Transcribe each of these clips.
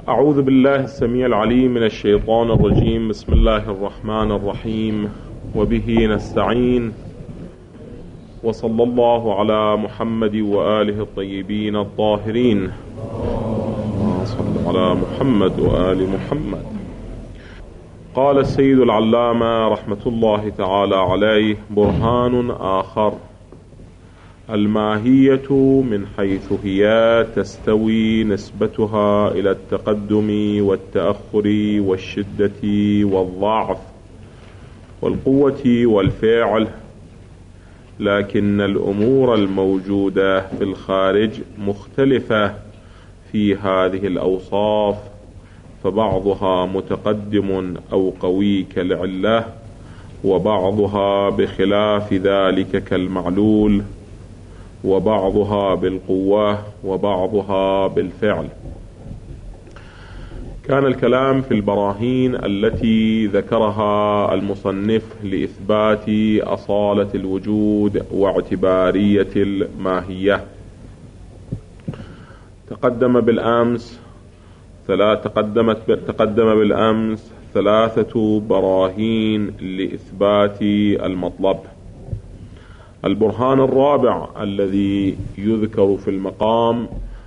أعوذ بالله السميع العليم من الشيطان الرجيم. بسم الله الرحمن الرحيم، وبه نستعين، وصلى الله على محمد وآله الطيبين الطاهرين. صلى على محمد وآل محمد. قال السيد العلامة رحمة الله تعالى عليه: برهان آخر: الماهية من حيث هي تستوي نسبتها إلى التقدم والتأخر والشدة والضعف والقوة والفعل، لكن الأمور الموجودة في الخارج مختلفة في هذه الأوصاف، فبعضها متقدم أو قوي كالعلة، وبعضها بخلاف ذلك كالمعلول، وبعضها بالقوة وبعضها بالفعل. كان الكلام في البراهين التي ذكرها المصنف لإثبات أصالة الوجود واعتبارية الماهية. تقدم بالأمس 3 براهين لإثبات المطلب. البرهان الرابع الذي يذكر في المقام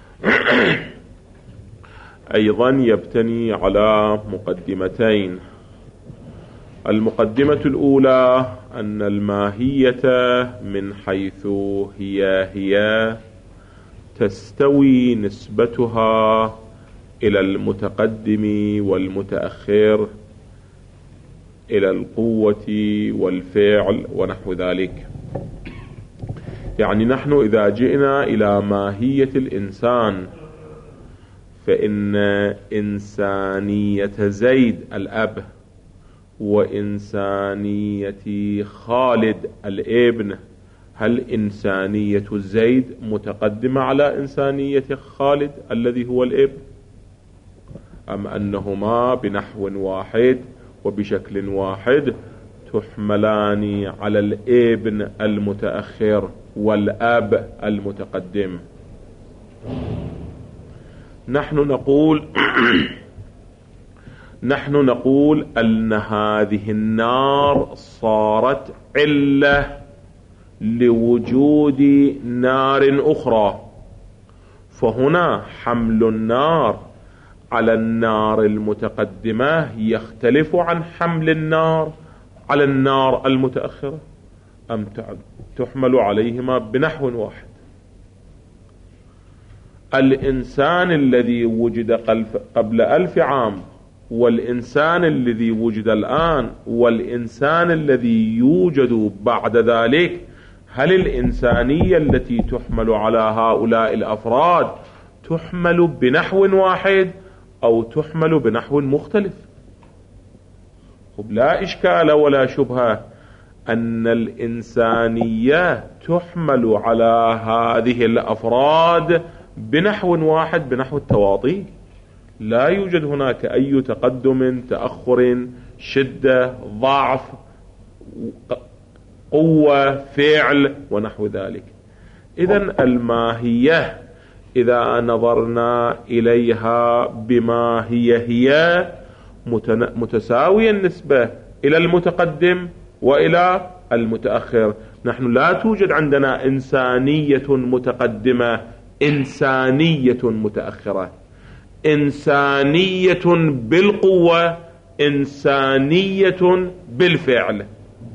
أيضا يبتني على مقدمتين. المقدمة الأولى أن الماهية من حيث هي تستوي نسبتها إلى المتقدم والمتأخر، إلى القوة والفعل ونحو ذلك. يعني نحن إذا جئنا إلى ماهية الإنسان، فإن إنسانية زيد الأب وإنسانية خالد الابن، هل إنسانية زيد متقدمة على إنسانية خالد الذي هو الابن، أم أنهما بنحو واحد وبشكل واحد تحملان على الابن المتأخر والأب المتقدم؟ نحن نقول أن هذه النار صارت علة لوجود نار أخرى، فهنا حمل النار على النار المتقدمة يختلف عن حمل النار على النار المتأخرة، أم تحمل عليهما بنحو واحد؟ الإنسان الذي وجد قبل 1000 عام والإنسان الذي وجد الآن والإنسان الذي يوجد بعد ذلك، هل الإنسانية التي تحمل على هؤلاء الأفراد تحمل بنحو واحد أو تحمل بنحو مختلف؟ لا إشكال ولا شبهة أن الإنسانية تحمل على هذه الأفراد بنحو واحد، بنحو التواطي. لا يوجد هناك أي تقدم، تأخر، شدة، ضعف، قوة، فعل ونحو ذلك. إذن الماهية إذا نظرنا إليها بما هي متساوية النسبة إلى المتقدم وإلى المتأخر. نحن لا توجد عندنا إنسانية متقدمة، إنسانية متأخرة، إنسانية بالقوة، إنسانية بالفعل.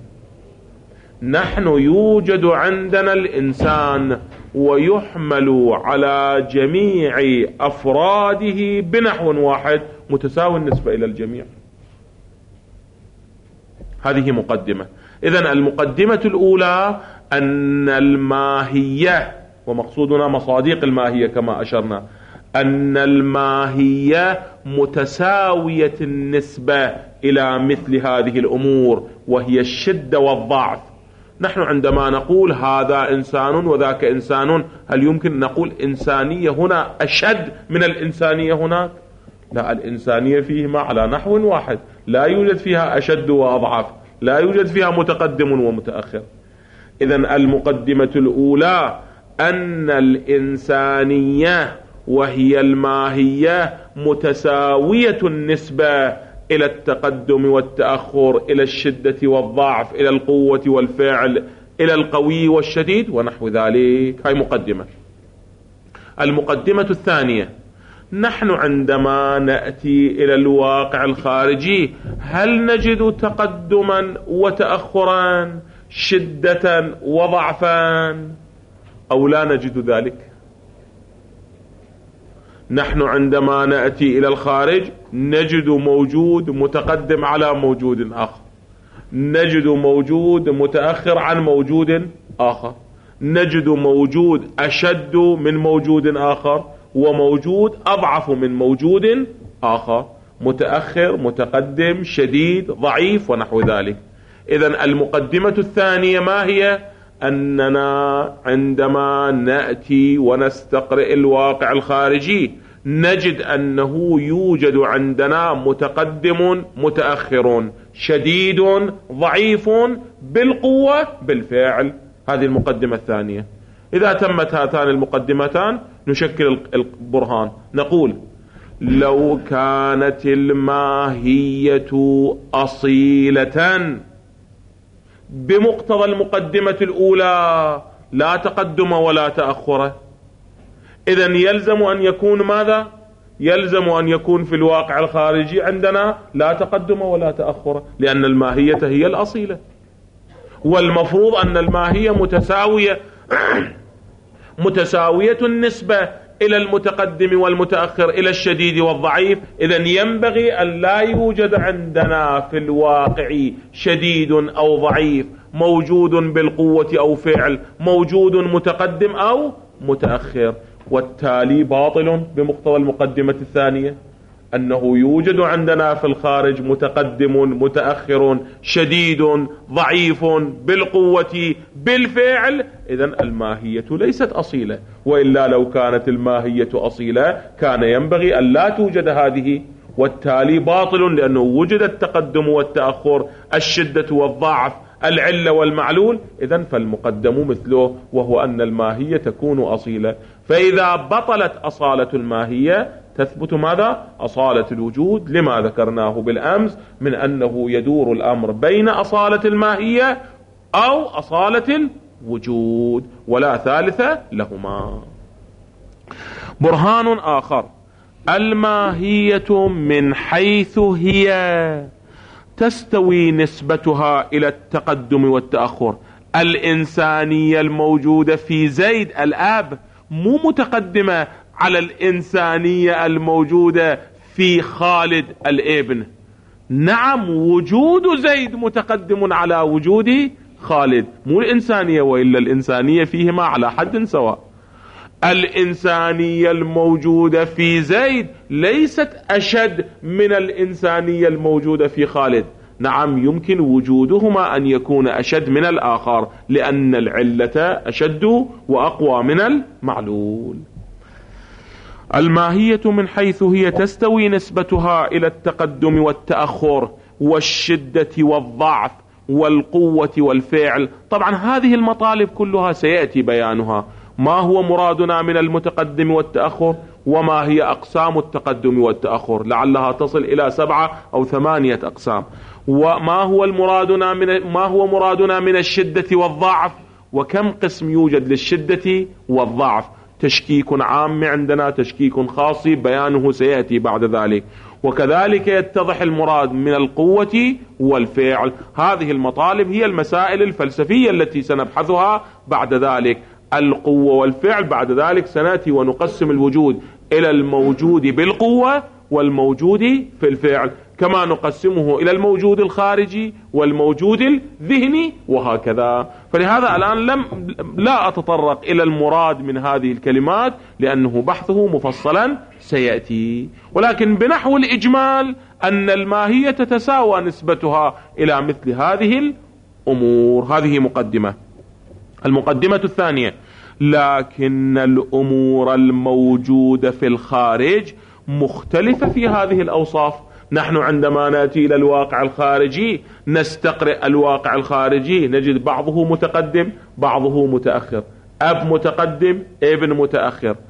نحن يوجد عندنا الإنسان ويحمل على جميع أفراده بنحو واحد متساوي النسبة إلى الجميع. هذه مقدمة. إذن المقدمة الأولى أن الماهية، ومقصودنا مصادق الماهية كما أشرنا، أن الماهية متساوية النسبة إلى مثل هذه الأمور، وهي الشدة والضعف. نحن عندما نقول هذا إنسان وذاك إنسان، هل يمكن نقول إنسانية هنا أشد من الإنسانية هناك؟ لا، الإنسانية فيهما على نحو واحد، لا يوجد فيها أشد وأضعف، لا يوجد فيها متقدم ومتأخر. إذن المقدمة الأولى أن الإنسانية وهي الماهية متساوية النسبة إلى التقدم والتأخر، إلى الشدة والضعف، إلى القوة والفعل، إلى القوي والشديد ونحو ذلك. هاي مقدمة. المقدمة الثانية: نحن عندما نأتي إلى الواقع الخارجي هل نجد تقدما وتأخرا، شدة وضعفا، أو لا نجد ذلك؟ نحن عندما نأتي إلى الخارج نجد موجود متقدم على موجود آخر، نجد موجود متأخر عن موجود آخر، نجد موجود أشد من موجود آخر، وموجود أضعف من موجود آخر، متأخر، متقدم، شديد، ضعيف ونحو ذلك. إذن المقدمة الثانية ما هي؟ أننا عندما نأتي ونستقرئ الواقع الخارجي نجد أنه يوجد عندنا متقدم متأخر، شديد ضعيف، بالقوة بالفعل. هذه المقدمة الثانية. إذا تمت هاتان المقدمتان نشكل البرهان. نقول: لو كانت الماهية أصيلة بمقتضى المقدمة الأولى لا تقدم ولا تأخر، إذن يلزم أن يكون ماذا؟ يلزم أن يكون في الواقع الخارجي عندنا لا تقدم ولا تأخر، لأن الماهية هي الأصيلة، والمفروض أن الماهية متساوية النسبة إلى المتقدم والمتأخر، إلى الشديد والضعيف. إذن ينبغي أن لا يوجد عندنا في الواقع شديد أو ضعيف، موجود بالقوة أو فعل، موجود متقدم أو متأخر. والتالي باطل بمقتضى المقدمة الثانية، أنه يوجد عندنا في الخارج متقدم متأخر شديد ضعيف بالقوة بالفعل. إذن الماهية ليست أصيلة، وإلا لو كانت الماهية أصيلة كان ينبغي أن لا توجد هذه. والتالي باطل، لأنه وجد التقدم والتأخر، الشدة والضعف، العلة والمعلول. إذن فالمقدم مثله، وهو أن الماهية تكون أصيلة. فإذا بطلت أصالة الماهية تثبت ماذا؟ أصالة الوجود، لما ذكرناه بالأمس من أنه يدور الأمر بين أصالة الماهية أو أصالة الوجود، ولا ثالث لهما. برهان آخر: الماهية من حيث هي تستوي نسبتها إلى التقدم والتأخر. الإنسانية الموجودة في زيد الأب مو متقدمة على الإنسانية الموجودة في خالد الابن. نعم، وجود زيد متقدم على وجود خالد، مو الإنسانية، وإلا الإنسانية فيهما على حد سواء. الإنسانية الموجودة في زيد ليست أشد من الإنسانية الموجودة في خالد. نعم، يمكن وجودهما أن يكون أشد من الآخر، لأن العلة أشد وأقوى من المعلول. الماهية من حيث هي تستوي نسبتها إلى التقدم والتأخر والشدة والضعف والقوة والفعل. طبعا هذه المطالب كلها سيأتي بيانها، ما هو مرادنا من المتقدم والتأخر، وما هي أقسام التقدم والتأخر، لعلها تصل إلى 7 أو 8 أقسام. وما هو مرادنا من الشدة والضعف، وكم قسم يوجد للشدة والضعف. تشكيك عام عندنا، تشكيك خاص، بيانه سيأتي بعد ذلك. وكذلك يتضح المراد من القوة والفعل. هذه المطالب هي المسائل الفلسفية التي سنبحثها بعد ذلك. القوة والفعل بعد ذلك سنأتي ونقسم الوجود إلى الموجود بالقوة والموجود في الفعل، كما نقسمه إلى الموجود الخارجي والموجود الذهني وهكذا. فلهذا الآن لا أتطرق إلى المراد من هذه الكلمات، لأنه بحثه مفصلا سيأتي. ولكن بنحو الإجمال أن الماهية تتساوى نسبتها إلى مثل هذه الأمور. هذه مقدمة. المقدمة الثانية: لكن الأمور الموجودة في الخارج مختلفة في هذه الأوصاف. نحن عندما نأتي إلى الواقع الخارجي نستقرئ الواقع الخارجي نجد بعضه متقدم بعضه متأخر، أب متقدم ابن متأخر،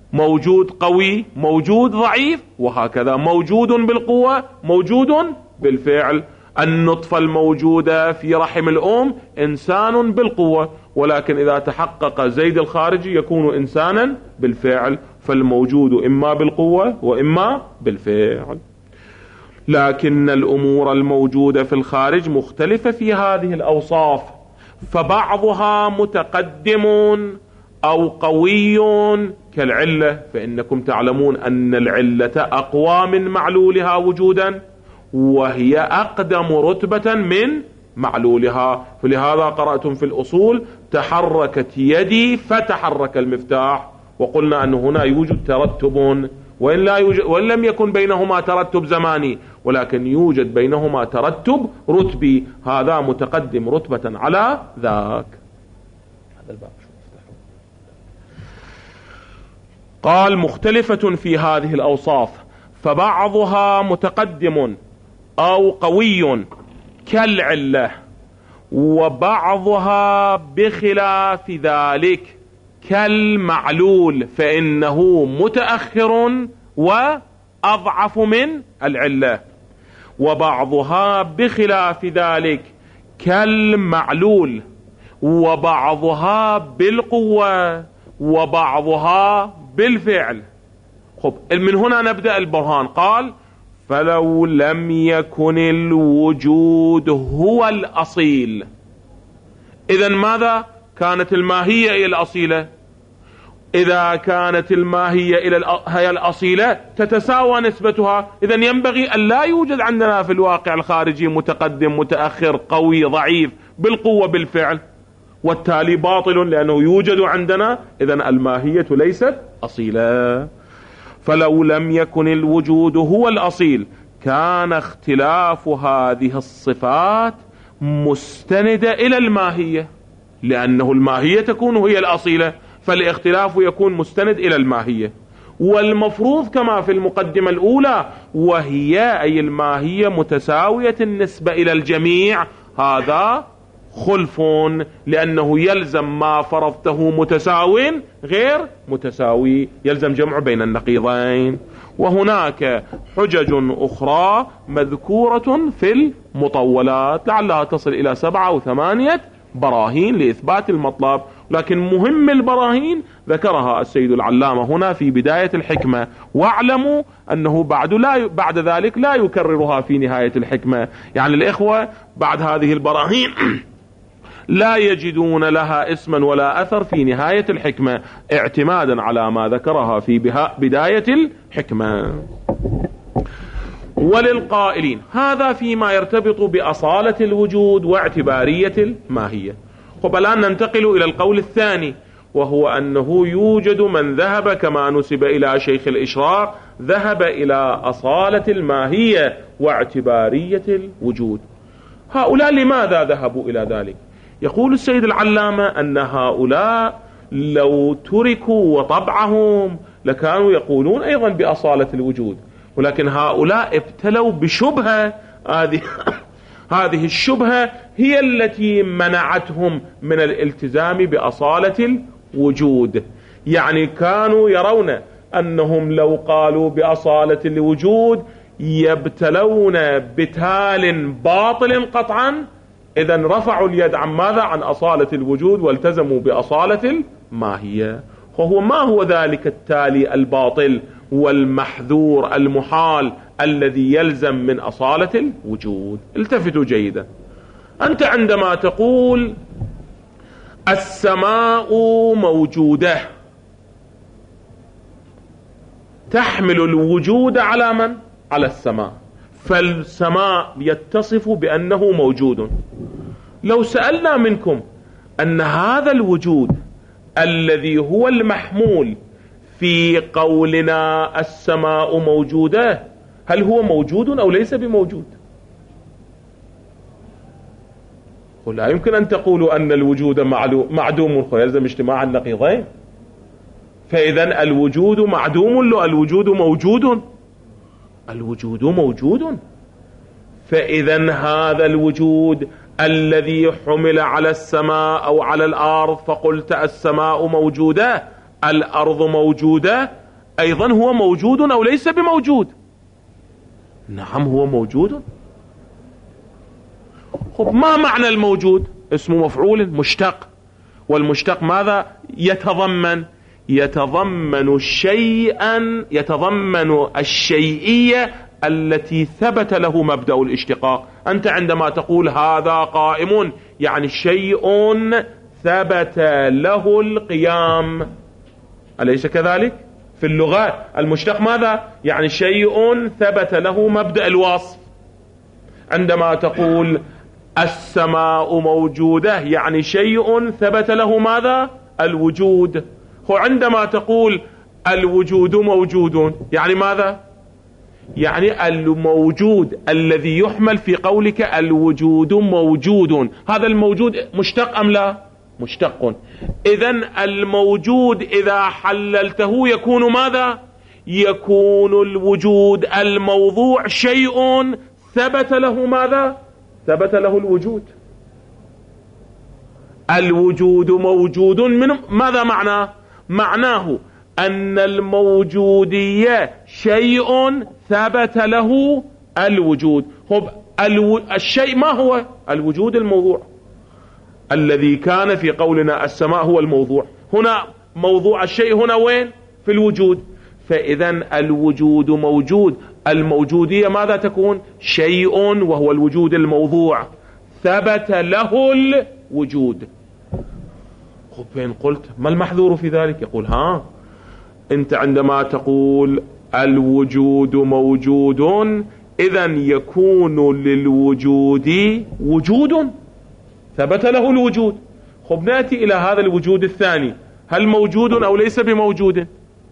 موجود قوي، موجود ضعيف، وهكذا موجود بالقوة، موجود بالفعل. النطفة الموجودة في رحم الأم إنسان بالقوة، ولكن إذا تحقق زيد الخارجي يكون إنسانا بالفعل، فالموجود إما بالقوة وإما بالفعل. لكن الأمور الموجودة في الخارج مختلفة في هذه الأوصاف، فبعضها متقدم أو قوي كالعلة، فإنكم تعلمون أن العلة أقوى من معلولها وجودا، وهي أقدم رتبة من معلولها. فلهذا قرأتم في الأصول تحركت يدي فتحرك المفتاح، وقلنا أن هنا يوجد ترتب، وإن لم يكن بينهما ترتب زماني، ولكن يوجد بينهما ترتب رتبي، هذا متقدم رتبة على ذاك. هذا الباب قال مختلفة في هذه الأوصاف، فبعضها متقدم أو قوي كالعلة، وبعضها بخلاف ذلك كالمعلول، فإنه متأخر وأضعف من العلة. وبعضها بخلاف ذلك كالمعلول، وبعضها بالقوة، وبعضها بالفعل. خب، من هنا نبدأ البرهان. قال فلو لم يكن الوجود هو الأصيل، إذن ماذا كانت الماهية هي الأصيلة؟ إذا كانت الماهية هي الأصيلة تتساوى نسبتها، إذن ينبغي أن لا يوجد عندنا في الواقع الخارجي متقدم متأخر قوي ضعيف بالقوة بالفعل، والتالي باطل لأنه يوجد عندنا، إذن الماهية ليست أصيلة. فلو لم يكن الوجود هو الأصيل كان اختلاف هذه الصفات مستندة إلى الماهية، لأنه الماهية تكون هي الأصيلة، فالاختلاف يكون مستند إلى الماهية. والمفروض كما في المقدمة الأولى، وهي أي الماهية متساوية النسبة إلى الجميع، هذا خلف، لأنه يلزم ما فرضته متساو غير متساوي، يلزم جمع بين النقيضين. وهناك حجج أخرى مذكورة في المطولات لعلها تصل إلى 7 أو 8 براهين لإثبات المطلب، لكن مهم البراهين ذكرها السيد العلامة هنا في بداية الحكمة، واعلموا أنه بعد ذلك لا يكررها في نهاية الحكمة. يعني الإخوة بعد هذه البراهين لا يجدون لها اسما ولا أثر في نهاية الحكمة، اعتمادا على ما ذكرها في بداية الحكمة. وللقائلين هذا فيما يرتبط بأصالة الوجود واعتبارية الماهية. خب، الآن ننتقل إلى القول الثاني، وهو أنه يوجد من ذهب كما نسب إلى شيخ الإشراق، ذهب إلى أصالة الماهية واعتبارية الوجود. هؤلاء لماذا ذهبوا إلى ذلك؟ يقول السيد العلامة أن هؤلاء لو تركوا وطبعهم لكانوا يقولون أيضا بأصالة الوجود، ولكن هؤلاء ابتلوا بشبهة، هذه الشبهة هي التي منعتهم من الالتزام بأصالة الوجود. يعني كانوا يرون أنهم لو قالوا بأصالة الوجود يبتلون بتال باطل قطعا، إذن رفعوا اليد عن ماذا؟ عن أصالة الوجود، والتزموا بأصالة الماهية. وهو ما هو ذلك التالي الباطل والمحذور المحال الذي يلزم من أصالة الوجود؟ التفتوا جيدا. أنت عندما تقول السماء موجودة، تحمل الوجود على من؟ على السماء، فالسماء يتصف بأنه موجود. لو سألنا منكم أن هذا الوجود الذي هو المحمول في قولنا السماء موجودة، هل هو موجود أو ليس بموجود؟ لا يمكن أن تقولوا أن الوجود معدوم، فيلزم اجتماع النقيضين. فإذا الوجود معدوم، الوجود موجود، الوجود موجود. فإذا هذا الوجود الذي حمل على السماء أو على الأرض، فقلت السماء موجودة، الأرض موجودة، أيضا هو موجود أو ليس بموجود؟ نعم هو موجود. خب ما معنى الموجود؟ اسم مفعول مشتق، والمشتق ماذا يتضمن؟ يتضمن الشيئية التي ثبت له مبدأ الاشتقاق. أنت عندما تقول هذا قائم يعني شيء ثبت له القيام، أليس كذلك؟ في اللغة المشتق ماذا؟ يعني شيء ثبت له مبدأ الوصف. عندما تقول السماء موجودة يعني شيء ثبت له ماذا؟ الوجود. وعندما تقول الوجود موجود يعني ماذا؟ يعني الموجود الذي يحمل في قولك الوجود موجود، هذا الموجود مشتق أم لا؟ مشتق. إذن الموجود إذا حللته يكون ماذا؟ يكون الوجود الموضوع شيء ثبت له ماذا؟ ثبت له الوجود. الوجود موجود من ماذا معناه؟ معناه أن الموجودية شيء ثبت له الوجود. الشيء ما هو؟ الوجود الموضوع الذي كان في قولنا السماء هو الموضوع. هنا موضوع الشيء هنا وين؟ في الوجود. فإذا الوجود موجود، الموجودية ماذا تكون؟ شيء وهو الوجود الموضوع ثبت له الوجود. فين قلت ما المحذور في ذلك؟ يقول أنت عندما تقول الوجود موجود إذن يكون للوجود وجود ثبت له الوجود. نأتي إلى هذا الوجود الثاني، هل موجود أو ليس بموجود؟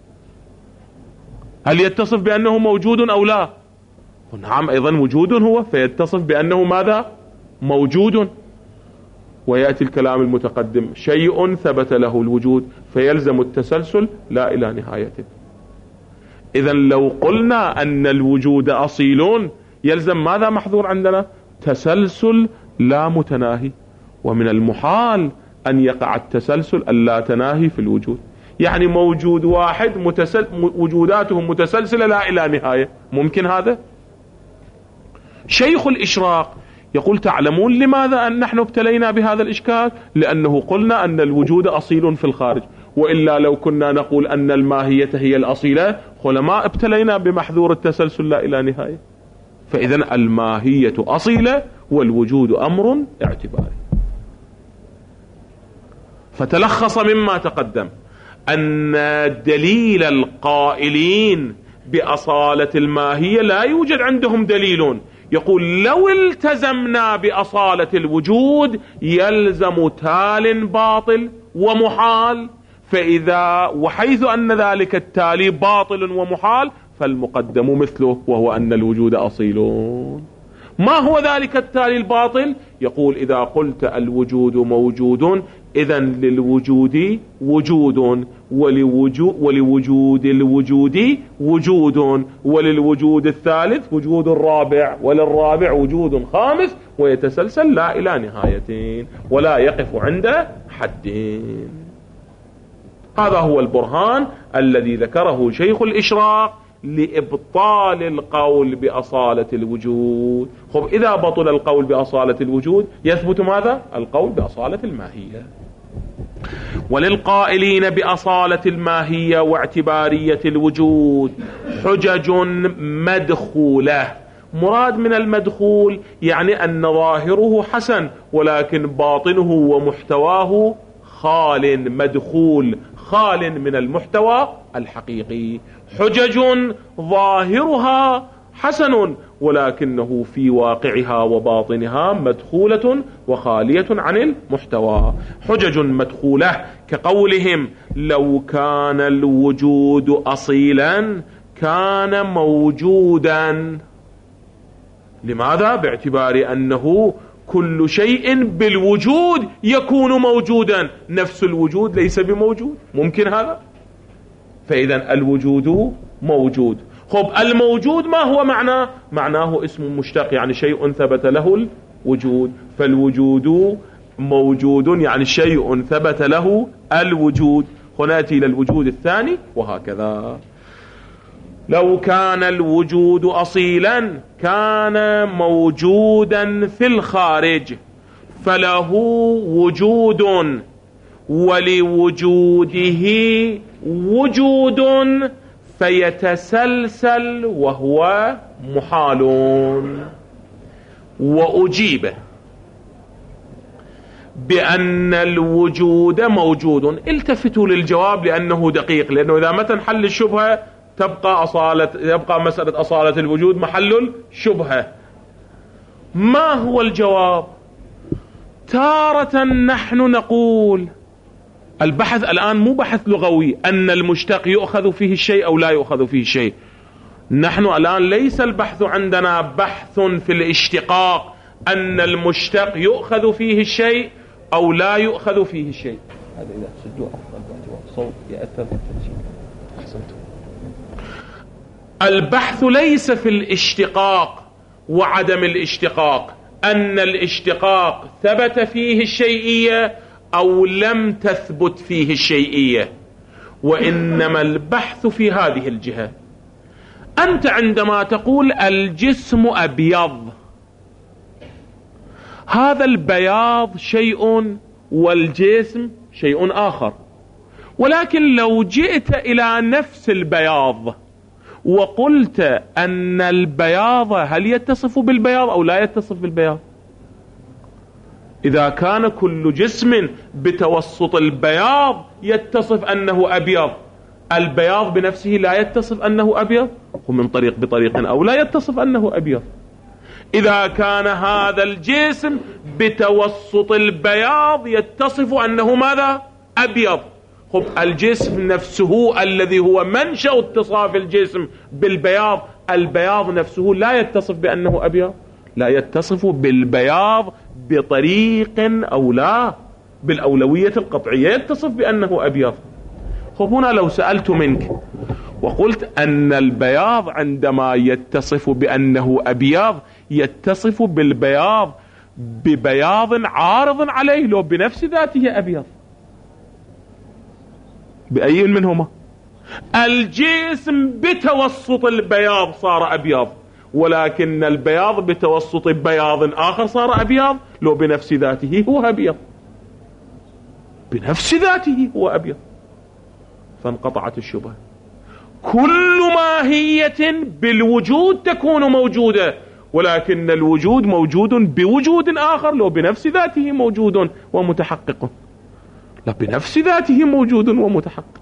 هل يتصف بأنه موجود أو لا؟ نعم أيضا وجود هو، فيتصف بأنه ماذا؟ موجود. ويأتي الكلام المتقدم شيء ثبت له الوجود، فيلزم التسلسل لا إلى نهايته. إذن لو قلنا أن الوجود أصيل يلزم ماذا محذور عندنا؟ تسلسل لا متناهي. ومن المحال أن يقع التسلسل اللا تناهي في الوجود، يعني موجود واحد وجوداته متسلسلة لا إلى نهاية، ممكن هذا؟ شيخ الإشراق يقول تعلمون لماذا أن نحن ابتلينا بهذا الإشكال؟ لأنه قلنا أن الوجود أصيل في الخارج، وإلا لو كنا نقول أن الماهية هي الأصيلة ما ابتلينا بمحذور التسلسل لا إلى نهاية. فإذا الماهية أصيلة والوجود أمر اعتباري. فتلخص مما تقدم أن دليل القائلين بأصالة الماهية لا يوجد عندهم دليل. يقول لو التزمنا بأصالة الوجود يلزم تال باطل ومحال، فإذا وحيث أن ذلك التالي باطل ومحال فالمقدم مثله، وهو أن الوجود أصيل. ما هو ذلك التالي الباطل؟ يقول إذا قلت الوجود موجود إذن للوجود وجود، ولوجود الوجود وجود، وللوجود الثالث وجود الرابع، وللرابع وجود خامس، ويتسلسل لا إلى نهايتين ولا يقف عند حدين. هذا هو البرهان الذي ذكره شيخ الإشراق لإبطال القول بأصالة الوجود. إذا بطل القول بأصالة الوجود يثبت ماذا؟ القول بأصالة الماهية. وللقائلين بأصالة الماهية واعتبارية الوجود حجج مدخولة. مراد من المدخول يعني أن ظاهره حسن ولكن باطنه ومحتواه خال، مدخول خال من المحتوى الحقيقي. حجج ظاهرها حسن ولكنه في واقعها وباطنها مدخولة وخالية عن المحتوى. حجج مدخولة كقولهم لو كان الوجود أصيلا كان موجودا. لماذا؟ باعتبار أنه كل شيء بالوجود يكون موجودا، نفس الوجود ليس بموجود، ممكن هذا؟ فإذا الوجود موجود. الموجود ما هو معناه؟ معناه اسم مشتق يعني شيء ثبت له الوجود، فالوجود موجود يعني شيء ثبت له الوجود. نأتي إلى الوجود الثاني وهكذا. لو كان الوجود أصيلا كان موجودا في الخارج، فله وجود ولوجوده وجود فيتسلسل وهو محال. وأجيب بأن الوجود موجود. التفتوا للجواب لأنه دقيق، لأنه إذا ما تنحل الشبهة يبقى مسألة أصالة الوجود محل الشبهة. ما هو الجواب؟ تارة نحن نقول البحث الآن مو بحث لغوي أن المشتق يؤخذ فيه الشيء أو لا يؤخذ فيه الشيء. نحن الآن ليس البحث عندنا بحث في الاشتقاق أن المشتق يؤخذ فيه الشيء أو لا يؤخذ فيه الشيء. هذا إذا سدوا أفضل الصوت يأثر في التسجيل. أحسنتم. البحث ليس في الاشتقاق وعدم الاشتقاق، أن الاشتقاق ثبت فيه الشيئية أو لم تثبت فيه الشيئية، وإنما البحث في هذه الجهة. أنت عندما تقول الجسم أبيض، هذا البياض شيء والجسم شيء آخر، ولكن لو جئت إلى نفس البياض وقلت أن البياض هل يتصف بالبياض أو لا يتصف بالبياض؟ إذا كان كل جسم بتوسط البياض يتصف أنه أبيض، البياض بنفسه لا يتصف أنه أبيض، ومن بطريق أو لا يتصف أنه أبيض. إذا كان هذا الجسم بتوسط البياض يتصف أنه ماذا؟ أبيض. الجسم نفسه الذي هو منشأ اتصاف الجسم بالبياض، البياض نفسه لا يتصف بأنه أبيض، لا يتصف بالبياض بطريق أو لا، بالأولوية القطعية يتصف بأنه أبيض. هنا لو سألت منك وقلت أن البياض عندما يتصف بأنه أبيض يتصف بالبياض ببياض عارض عليه لو بنفس ذاته أبيض، بأي منهما؟ الجسم بتوسط البياض صار أبيض، ولكن البياض بتوسط بياض آخر صار أبيض لو بنفس ذاته هو أبيض، بنفس ذاته هو أبيض. فانقطعت الشبهة. كل ماهية بالوجود تكون موجودة، ولكن الوجود موجود بوجود آخر لو بنفس ذاته موجود ومتحقق، لا بنفس ذاته موجود ومتحقق.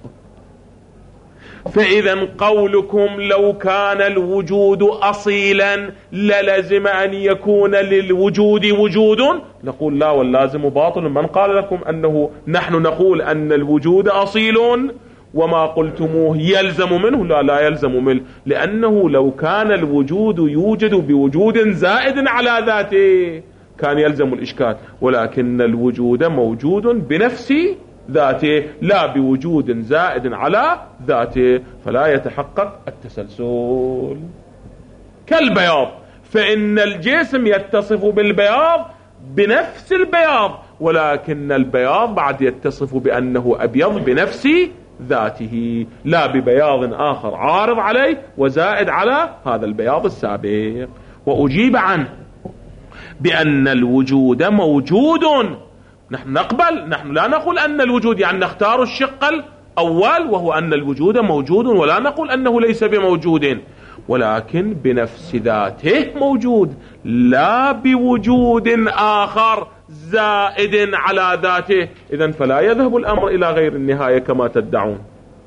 فإذا قولكم لو كان الوجود أصيلا للزم أن يكون للوجود وجود، نقول لا، واللازم باطل. من قال لكم أنه نحن نقول أن الوجود أصيل وما قلتموه يلزم منه؟ لا يلزم منه، لأنه لو كان الوجود يوجد بوجود زائد على ذاته كان يلزم الإشكال، ولكن الوجود موجود بنفس ذاته لا بوجود زائد على ذاته، فلا يتحقق التسلسل. كالبياض، فإن الجسم يتصف بالبياض بنفس البياض، ولكن البياض بعد يتصف بأنه أبيض بنفس ذاته لا ببياض آخر عارض عليه وزائد على هذا البياض السابق. وأجيب عنه بأن الوجود موجود. نحن نقبل، نحن لا نقول أن الوجود يعني نختار الشق الأول وهو أن الوجود موجود، ولا نقول أنه ليس بموجود، ولكن بنفس ذاته موجود لا بوجود آخر زائد على ذاته. إذن فلا يذهب الأمر إلى غير النهاية كما تدعون.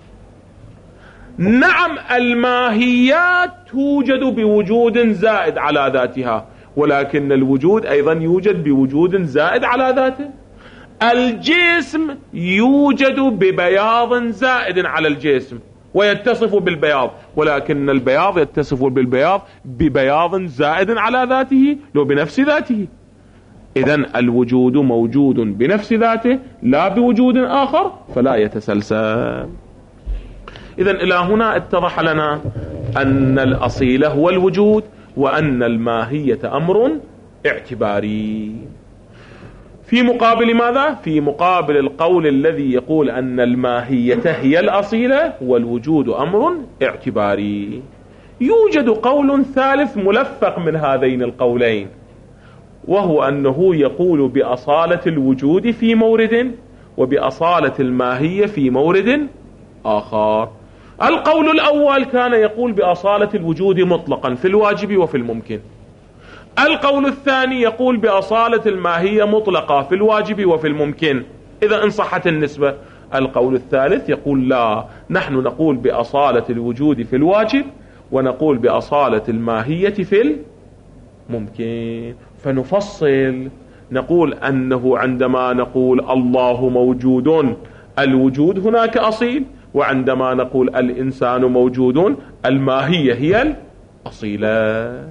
نعم، الماهيات توجد بوجود زائد على ذاتها، ولكن الوجود أيضا يوجد بوجود زائد على ذاته. الجسم يوجد ببياض زائد على الجسم ويتصف بالبياض، ولكن البياض يتصف بالبياض ببياض زائد على ذاته لو بنفس ذاته. إذن الوجود موجود بنفس ذاته لا بوجود آخر فلا يتسلسل. إذن إلى هنا اتضح لنا أن الأصيل هو الوجود، وأن الماهية أمر اعتباري. في مقابل ماذا؟ في مقابل القول الذي يقول أن الماهية هي الأصيلة والوجود أمر اعتباري. يوجد قول ثالث ملفق من هذين القولين، وهو أنه يقول بأصالة الوجود في مورد وبأصالة الماهية في مورد آخر. القول الأول كان يقول بأصالة الوجود مطلقا في الواجب وفي الممكن. القول الثاني يقول بأصالة الماهية مطلقة في الواجب وفي الممكن إذا إن صحت النسبة. القول الثالث يقول لا، نحن نقول بأصالة الوجود في الواجب ونقول بأصالة الماهية في الممكن. فنفصل، نقول أنه عندما نقول الله موجود الوجود هناك أصيل، وعندما نقول الإنسان موجود الماهية هي الأصيلة.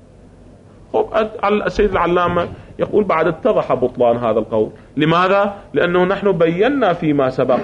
السيد العلامة يقول بعد اتضح بطلان هذا القول. لماذا؟ لأنه نحن بينا فيما سبق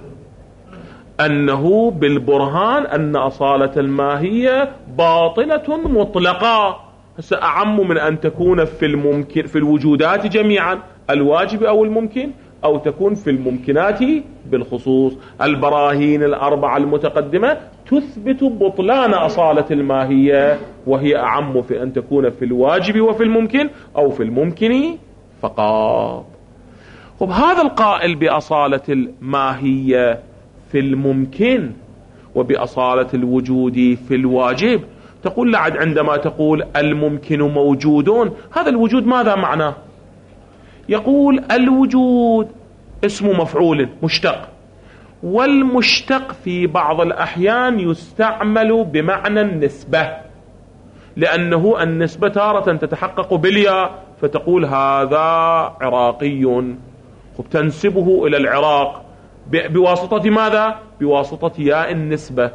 أنه بالبرهان أن أصالة الماهية باطلة مطلقة، أعم من أن تكون في الممكن في الوجودات جميعا الواجب أو الممكن، أو تكون في الممكنات بالخصوص. البراهين الأربعة المتقدمة تثبت بطلان أصالة الماهية، وهي أعم في أن تكون في الواجب وفي الممكن أو في الممكن فقط. وبهذا القائل بأصالة الماهية في الممكن وبأصالة الوجود في الواجب، تقول لعد عندما تقول الممكن موجودون، هذا الوجود ماذا معناه؟ يقول الوجود اسم مفعول مشتق، والمشتق في بعض الأحيان يستعمل بمعنى النسبة، لأنه النسبة تارة تتحقق بالياء، فتقول هذا عراقي، تنسبه إلى العراق بواسطة ماذا؟ بواسطة ياء النسبة.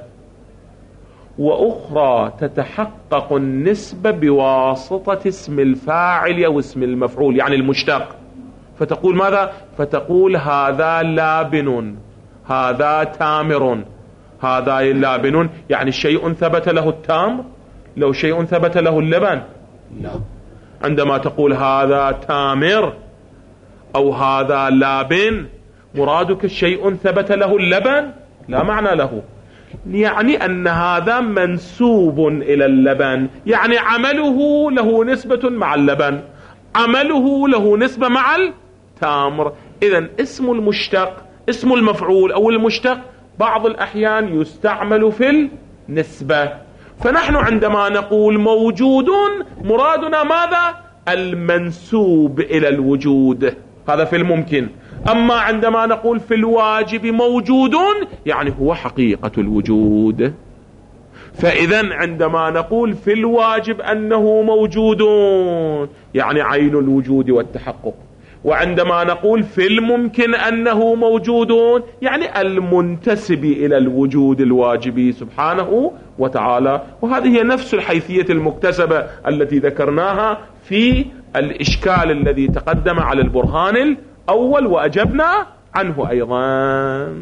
وأخرى تتحقق النسبة بواسطة اسم الفاعل أو اسم المفعول، يعني المشتق، فتقول ماذا؟ فتقول هذا لابن، هذا تامر. هذا لابن يعني شيء ثبت له التامر، لو شيء ثبت له اللبن لا. عندما تقول هذا تامر أو هذا لابن، مرادك شيء ثبت له اللبن؟ لا معنى له، يعني أن هذا منسوب إلى اللبن، يعني عمله له نسبة مع اللبن، عمله له نسبة مع التامر. إذن اسم المشتق، اسم المفعول أو المشتق بعض الأحيان يستعمل في النسبة. فنحن عندما نقول موجود مرادنا ماذا؟ المنسوب إلى الوجود، هذا في الممكن. أما عندما نقول في الواجب موجود يعني هو حقيقة الوجود. فإذا عندما نقول في الواجب أنه موجود يعني عين الوجود والتحقق، وعندما نقول في الممكن أنه موجود يعني المنتسب إلى الوجود الواجبي سبحانه وتعالى. وهذه هي نفس الحيثية المكتسبة التي ذكرناها في الإشكال الذي تقدم على البرهان الأول وأجبنا عنه أيضا.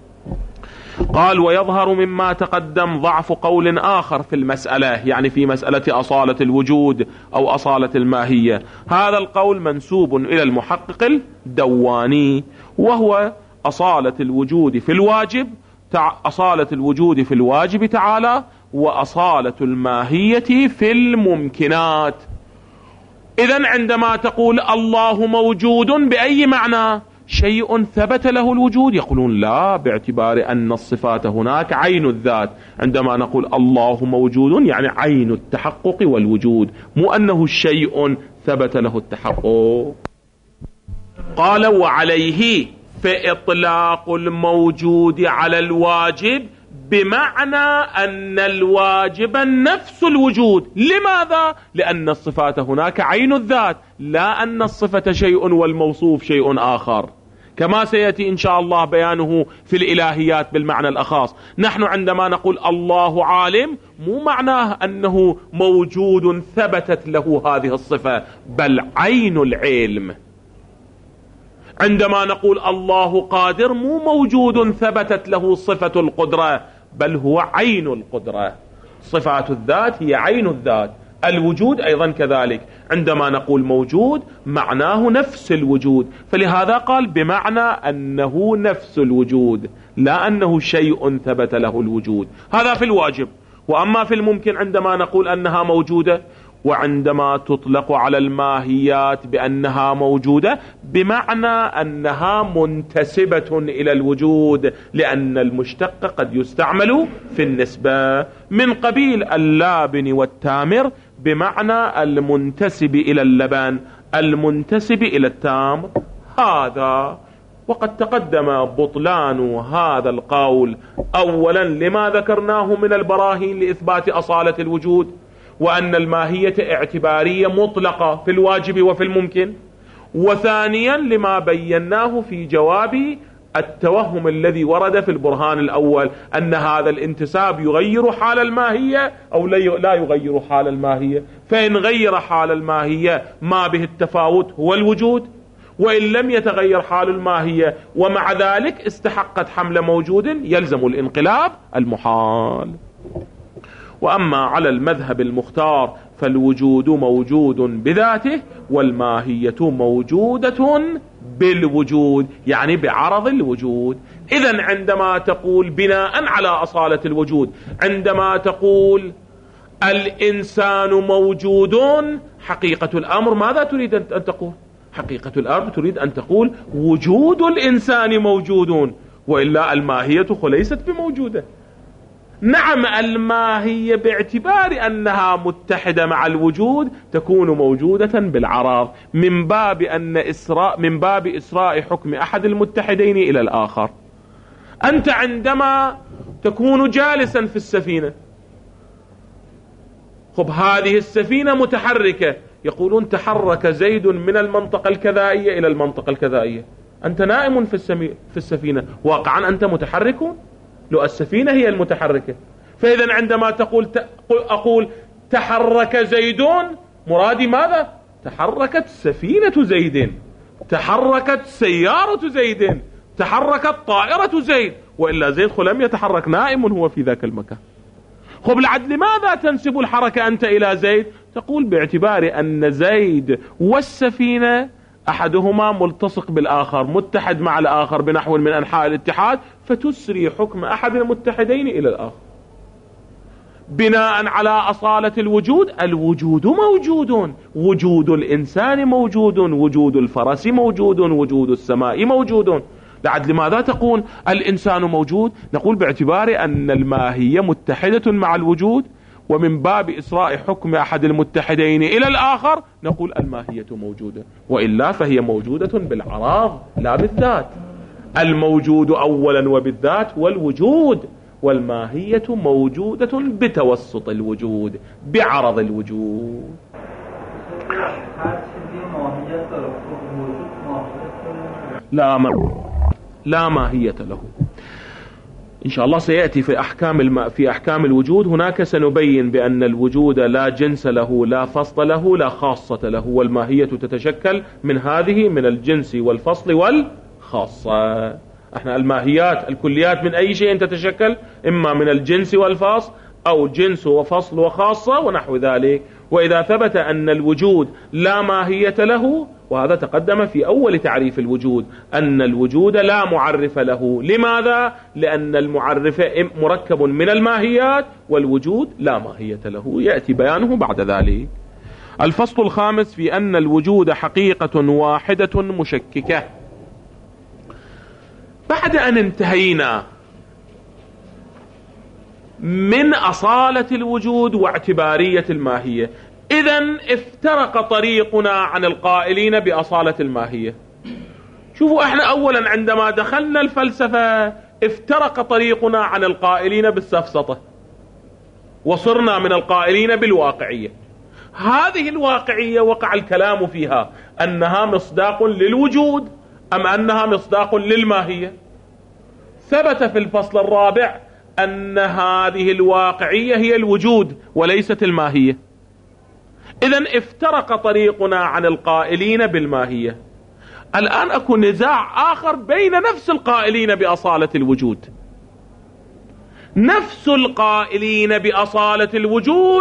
قال ويظهر مما تقدم ضعف قول آخر في المسألة، يعني في مسألة أصالة الوجود أو أصالة الماهية. هذا القول منسوب إلى المحقق الدواني، وهو أصالة الوجود في الواجب، أصالة الوجود في الواجب تعالى، وأصالة الماهية في الممكنات. إذن عندما تقول الله موجود بأي معنى؟ شيء ثبت له الوجود؟ يقولون لا، باعتبار أن الصفات هناك عين الذات. عندما نقول الله موجود يعني عين التحقق والوجود، مو أنه شيء ثبت له التحقق. قال وعليه فإطلاق الموجود على الواجب بمعنى أن الواجب نفس الوجود. لماذا؟ لأن الصفات هناك عين الذات، لا أن الصفة شيء والموصوف شيء آخر، كما سيأتي إن شاء الله بيانه في الإلهيات بالمعنى الأخاص. نحن عندما نقول الله عالم مو معناه أنه موجود ثبتت له هذه الصفة، بل عين العلم. عندما نقول الله قادر مو موجود ثبتت له صفة القدرة، بل هو عين القدرة. صفات الذات هي عين الذات، الوجود أيضا كذلك، عندما نقول موجود معناه نفس الوجود، فلهذا قال بمعنى أنه نفس الوجود، لا أنه شيء ثبت له الوجود. هذا في الواجب. وأما في الممكن عندما نقول أنها موجودة، وعندما تطلق على الماهيات بأنها موجودة بمعنى أنها منتسبة إلى الوجود، لأن المشتق قد يستعمل في النسبة، من قبيل اللابن والتامر بمعنى المنتسب إلى اللبن، المنتسب إلى التمر. هذا وقد تقدم بطلان هذا القول أولا لما ذكرناه من البراهين لإثبات أصالة الوجود، وأن الماهية اعتبارية مطلقة في الواجب وفي الممكن، وثانيا لما بيناه في جواب التوهم الذي ورد في البرهان الأول، أن هذا الانتساب يغير حال الماهية أو لا يغير حال الماهية، فإن غير حال الماهية ما به التفاوت هو الوجود، وإن لم يتغير حال الماهية ومع ذلك استحقت حمل موجود يلزم الانقلاب المحال. وأما على المذهب المختار فالوجود موجود بذاته، والماهية موجودة بالوجود، يعني بعرض الوجود. إذن عندما تقول بناء على أصالة الوجود، عندما تقول الإنسان موجود، حقيقة الأمر ماذا تريد أن تقول؟ حقيقة الأمر تريد أن تقول وجود الإنسان موجود، وإلا الماهية ليست بموجودة. نعم الماهية باعتبار أنها متحدة مع الوجود تكون موجودة بالعرض، من باب إسراء حكم أحد المتحدين إلى الآخر. أنت عندما تكون جالسا في السفينة، خب هذه السفينة متحركة، يقولون تحرك زيد من المنطقة الكذائية إلى المنطقة الكذائية، أنت نائم في السفينة، واقعا أنت متحرك، لو السفينة هي المتحركة. فإذا عندما أقول تحرك زيدون، مرادي ماذا؟ تحركت سفينة زيد، تحركت سيارة زيد، تحركت طائرة زيد، وإلا زيد لم يتحرك، نائم هو في ذاك المكان. خب العدل لماذا تنسب الحركة أنت إلى زيد؟ تقول باعتبار أن زيد والسفينة أحدهما ملتصق بالآخر، متحد مع الآخر بنحو من أنحاء الاتحاد، فتسري حكم أحد المتحدين إلى الآخر. بناء على أصالة الوجود، الوجود موجود، وجود الإنسان موجود، وجود الفرس موجود، وجود السماء موجود. لعد لماذا تقول الإنسان موجود؟ نقول باعتبار أن الماهية متحدة مع الوجود، ومن باب إسراء حكم أحد المتحدين إلى الآخر نقول الماهية موجودة، وإلا فهي موجودة بالعراض لا بالذات. الموجود أولا وبالذات والوجود، والماهية موجودة بتوسط الوجود بعرض الوجود. لا ماهية له. إن شاء الله سيأتي في أحكام الوجود، هناك سنبين بأن الوجود لا جنس له، لا فصل له، لا خاصة له، والماهية تتشكل من الجنس والفصل والخاصة. احنا الماهيات الكليات من أي شيء تتشكل؟ إما من الجنس والفصل، أو جنس وفصل وخاصة ونحو ذلك. وإذا ثبت أن الوجود لا ماهية له، وهذا تقدم في أول تعريف الوجود، أن الوجود لا معرف له. لماذا؟ لأن المعرف مركب من الماهيات، والوجود لا ماهية له، يأتي بيانه بعد ذلك. الفصل الخامس في أن الوجود حقيقة واحدة مشككة. بعد أن انتهينا من أصالة الوجود واعتبارية الماهية، إذن افترق طريقنا عن القائلين بأصالة الماهية. شوفوا احنا أولا عندما دخلنا الفلسفة افترق طريقنا عن القائلين بالسفسطة، وصرنا من القائلين بالواقعية. هذه الواقعية وقع الكلام فيها أنها مصداق للوجود أم أنها مصداق للماهية. ثبت في الفصل الرابع أن هذه الواقعية هي الوجود وليست الماهية. إذن افترق طريقنا عن القائلين بالماهية. الآن أكون نزاع آخر بين نفس القائلين بأصالة الوجود. نفس القائلين بأصالة الوجود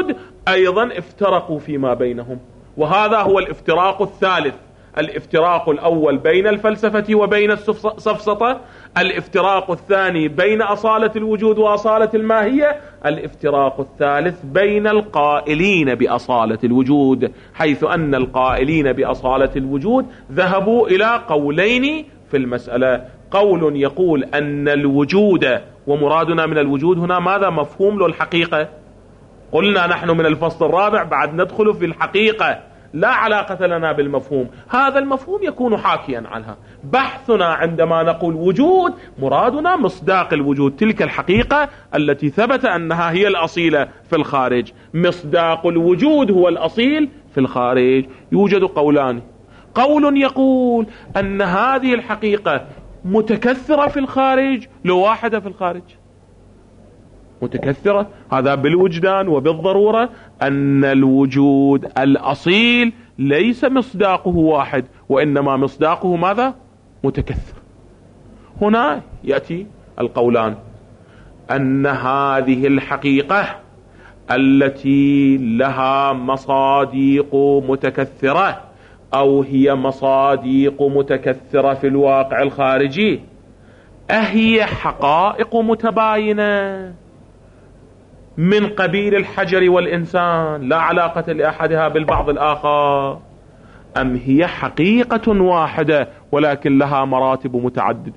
أيضا افترقوا فيما بينهم، وهذا هو الافتراق الثالث. الافتراق الأول بين الفلسفة وبين السفسطة، الافتراق الثاني بين أصالة الوجود وأصالة الماهية، الافتراق الثالث بين القائلين بأصالة الوجود، حيث أن القائلين بأصالة الوجود ذهبوا إلى قولين في المسألة. قول يقول أن الوجود، ومرادنا من الوجود هنا ماذا؟ مفهوم له الحقيقة. قلنا نحن من الفصل الرابع بعد ندخل في الحقيقة، لا علاقة لنا بالمفهوم، هذا المفهوم يكون حاكيا عنها. بحثنا عندما نقول وجود مرادنا مصداق الوجود، تلك الحقيقة التي ثبت أنها هي الأصيلة في الخارج. مصداق الوجود هو الأصيل في الخارج. يوجد قولان، قول يقول أن هذه الحقيقة متكثرة في الخارج، لو واحدة في الخارج متكثرة، هذا بالوجدان وبالضرورة أن الوجود الأصيل ليس مصداقه واحد، وإنما مصداقه ماذا؟ متكثر. هنا يأتي القولان، أن هذه الحقيقة التي لها مصاديق متكثرة، أو هي مصاديق متكثرة في الواقع الخارجي، أهي حقائق متباينة من قبيل الحجر والإنسان لا علاقة لأحدها بالبعض الآخر، أم هي حقيقة واحدة ولكن لها مراتب متعددة؟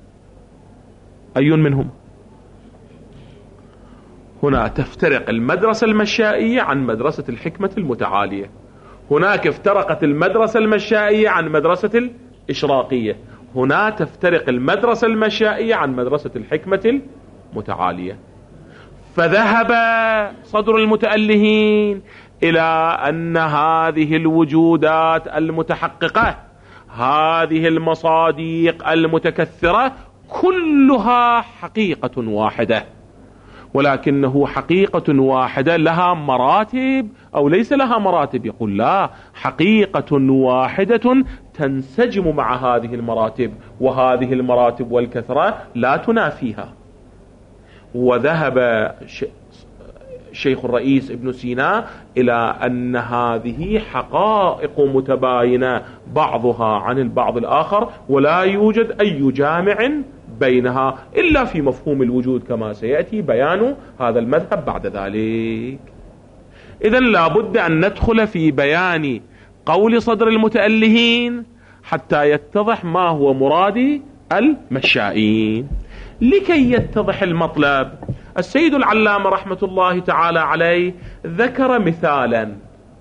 أي منهم؟ هنا تفترق المدرسة المشائية عن مدرسة الحكمة المتعالية. هناك افترقت المدرسة المشائية عن مدرسة الإشراقية، هنا تفترق المدرسة المشائية عن مدرسة الحكمة المتعالية. فذهب صدر المتألهين إلى أن هذه الوجودات المتحققة، هذه المصاديق المتكثرة، كلها حقيقة واحدة، ولكنه حقيقة واحدة لها مراتب أو ليس لها مراتب؟ يقول لا، حقيقة واحدة تنسجم مع هذه المراتب، وهذه المراتب والكثرة لا تنافيها. وذهب شيخ الرئيس ابن سينا إلى أن هذه حقائق متباينة بعضها عن البعض الآخر، ولا يوجد أي جامع بينها إلا في مفهوم الوجود، كما سيأتي بيان هذا المذهب بعد ذلك. إذن لا بد أن ندخل في بيان قول صدر المتألهين حتى يتضح ما هو مراد المشائين. لكي يتضح المطلب، السيد العلامة رحمة الله تعالى عليه ذكر مثالا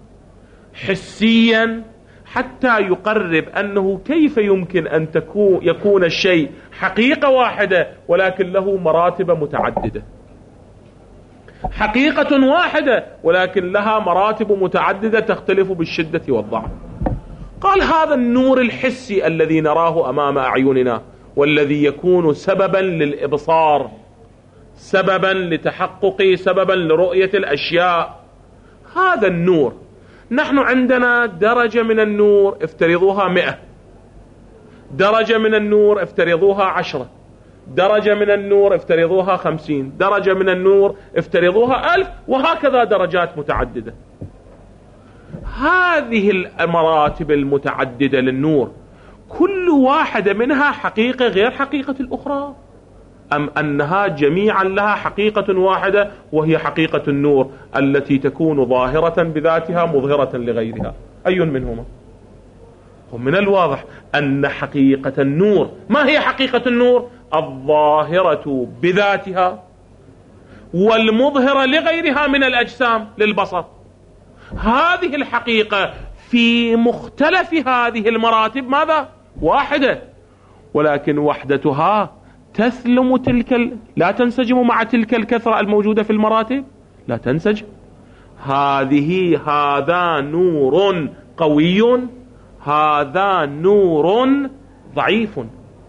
حسيا حتى يقرب أنه كيف يمكن أن يكون الشيء حقيقة واحدة ولكن له مراتب متعددة، حقيقة واحدة ولكن لها مراتب متعددة تختلف بالشدة والضعف. قال هذا النور الحسي الذي نراه أمام أعيننا، والذي يكون سببا للإبصار، سببا لتحقق، سببا لرؤية الأشياء، هذا النور، نحن عندنا درجة من النور افترضوها 100، درجة من النور افترضوها 10، درجة من النور افترضوها 50، درجة من النور افترضوها 1000، وهكذا درجات متعددة. هذه المراتب المتعددة للنور كل واحدة منها حقيقة غير حقيقة الأخرى، أم أنها جميعا لها حقيقة واحدة وهي حقيقة النور التي تكون ظاهرة بذاتها مظهرة لغيرها؟ أي منهما؟ ومن الواضح أن حقيقة النور، ما هي حقيقة النور؟ الظاهرة بذاتها والمظهرة لغيرها من الأجسام للبصر. هذه الحقيقة في مختلف هذه المراتب ماذا؟ واحدة، ولكن وحدتها تثلم لا تنسجم مع تلك الكثرة الموجودة في المراتب، لا تنسجم. هذا نور قوي، هذا نور ضعيف،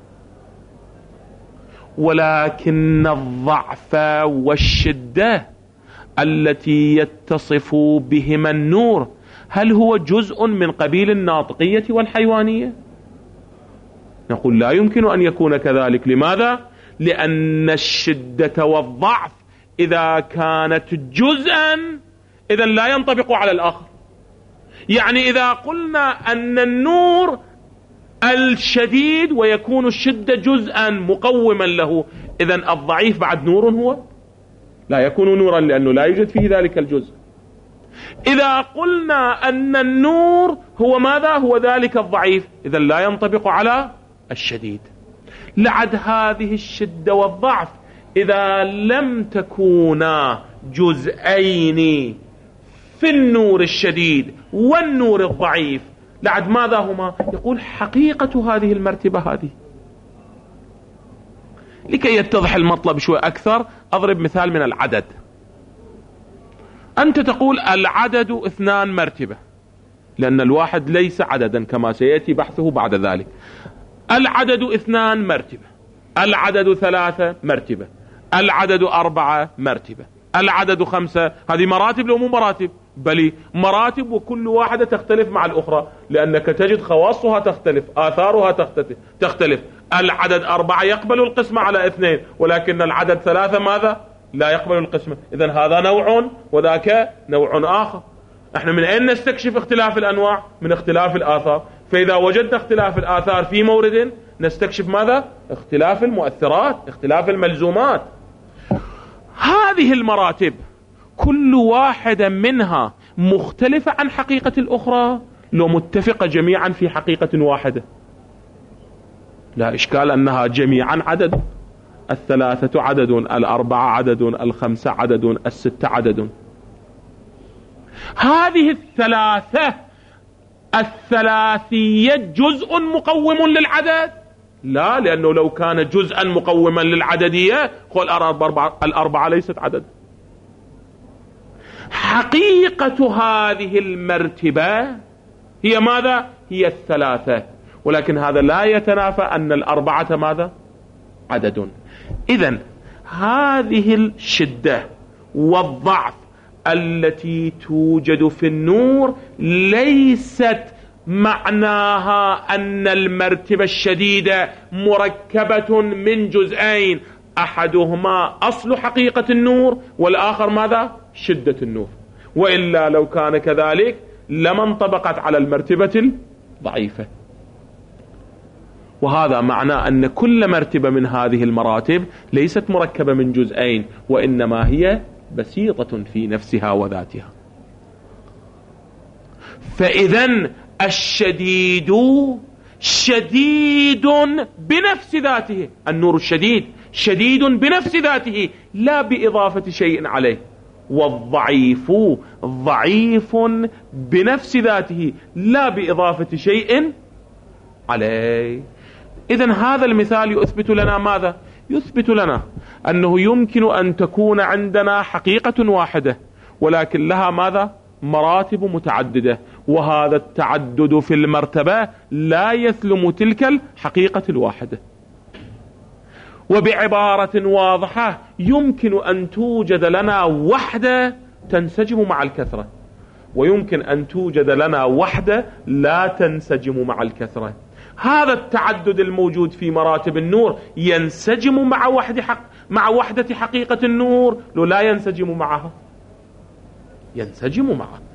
ولكن الضعف والشدة التي يتصف بهما النور هل هو جزء من قبيل الناطقية والحيوانية؟ نقول لا يمكن أن يكون كذلك. لماذا؟ لأن الشدة والضعف إذا كانت جزءا إذا لا ينطبق على الآخر. يعني إذا قلنا أن النور الشديد ويكون الشدة جزءا مقوما له، إذا الضعيف بعد نور هو؟ لا يكون نورا لأنه لا يوجد فيه ذلك الجزء. إذا قلنا أن النور هو ماذا؟ هو ذلك الضعيف، إذا لا ينطبق على الشديد. لعد هذه الشدة والضعف إذا لم تكونا جزئين في النور الشديد والنور الضعيف، لعد ماذا هما؟ يقول حقيقة هذه المرتبة هذه. لكي يتضح المطلب شوي أكثر أضرب مثال من العدد. أنت تقول العدد 2 مرتبة، لأن الواحد ليس عددا كما سيأتي بحثه بعد ذلك. العدد 2 مرتبة، العدد 3 مرتبة، العدد 4 مرتبة، العدد 5. هذه مراتب لو مو مراتب؟ بل مراتب، وكل واحدة تختلف مع الأخرى، لأنك تجد خواصها تختلف، آثارها تختلف. العدد 4 يقبل القسمة على 2، ولكن العدد 3 ماذا؟ لا يقبل القسمة. إذن هذا نوع وذاك نوع آخر. احنا من أين نستكشف اختلاف الأنواع؟ من اختلاف الآثار. فإذا وجدنا اختلاف الآثار في مورد نستكشف ماذا؟ اختلاف المؤثرات، اختلاف الملزومات. هذه المراتب كل واحدة منها مختلفة عن حقيقة الأخرى، لو متفقة جميعا في حقيقة واحدة لا إشكال أنها جميعا عدد. 3 عدد، 4 عدد، 5 عدد، 6 عدد. هذه الثلاثية جزء مقوم للعدد؟ لا، لأنه لو كان جزءا مقوما للعددية قل 4 ليست عدد. حقيقة هذه المرتبة هي ماذا؟ هي 3، ولكن هذا لا يتنافى أن 4 ماذا؟ عدد. إذن هذه الشدة والضعف التي توجد في النور ليست معناها أن المرتبة الشديدة مركبة من جزئين، أحدهما أصل حقيقة النور والآخر ماذا؟ شدة النور. وإلا لو كان كذلك لما انطبقت على المرتبة الضعيفة. وهذا معناه أن كل مرتبة من هذه المراتب ليست مركبة من جزئين، وإنما هي بسيطة في نفسها وذاتها. فإذن الشديد شديد بنفس ذاته، النور الشديد شديد بنفس ذاته لا بإضافة شيء عليه، والضعيف ضعيف بنفس ذاته لا بإضافة شيء عليه. إذن هذا المثال يثبت لنا ماذا؟ يثبت لنا أنه يمكن أن تكون عندنا حقيقة واحدة ولكن لها ماذا؟ مراتب متعددة، وهذا التعدد في المرتبة لا يسلم تلك الحقيقة الواحدة. وبعبارة واضحة يمكن أن توجد لنا وحدة تنسجم مع الكثرة، ويمكن أن توجد لنا وحدة لا تنسجم مع الكثرة. هذا التعدد الموجود في مراتب النور ينسجم مع وحدة حقيقة النور، لو لا ينسجم معها؟ ينسجم معها.